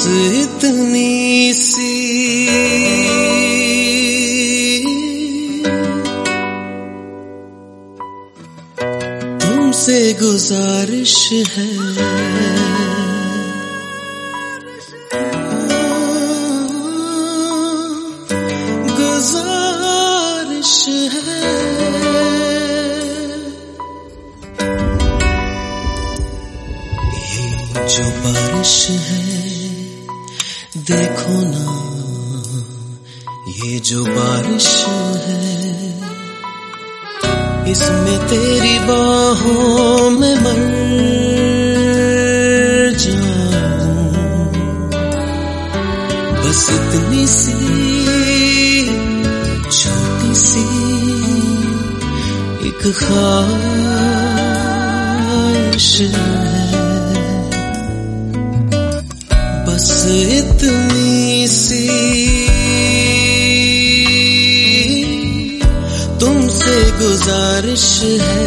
इतनी सी तुमसे गुजारिश है, गुजारिश है। ये जो बारिश है देखो ना, ये जो बारिश है इसमें तेरी बाहों में मर जाऊं। बस इतनी सी छोटी सी एक ख्वाहिश है, बस इतनी सी तुमसे गुजारिश है।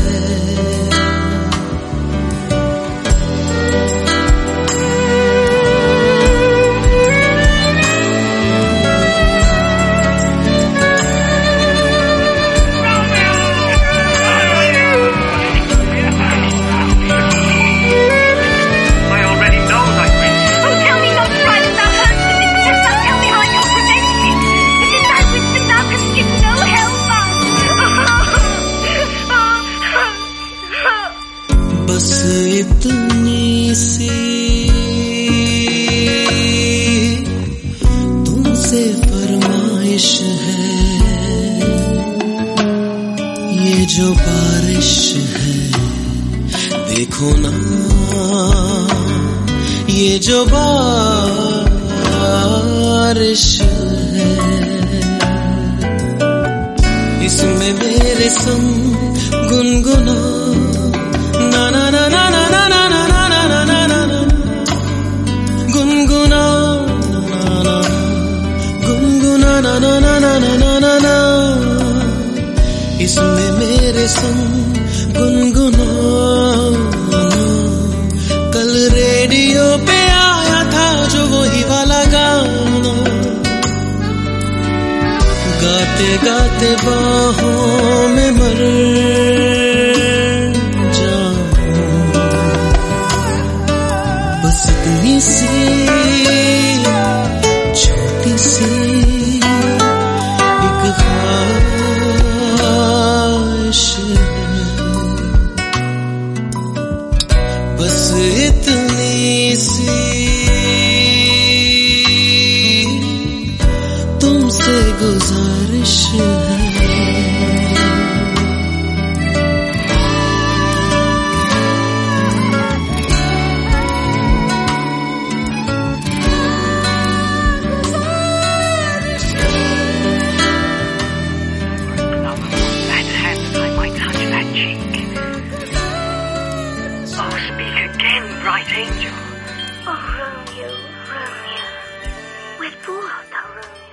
बस इतनी सी तुमसे फरमाइश है, ये जो बारिश है देखो ना, ये जो बारिश है इसमें मेरे संग गुनगुना ना ना ना ना ना ना ना ना ना ना ना ना ना गुनगुना ना गुनगुना ना ना ना ना ना ना ना ना इसमें मेरे संग गुनगुना। कल रेडियो पे आया था जो वही वाला गाना, गाते गाते बाहों में मर इतनी सी छोटी सी एक ख्वाहिश है, बस इतनी सी तुमसे गुजारिश है। Bright angel. Oh, Romeo, Romeo. Where's poor old Romeo?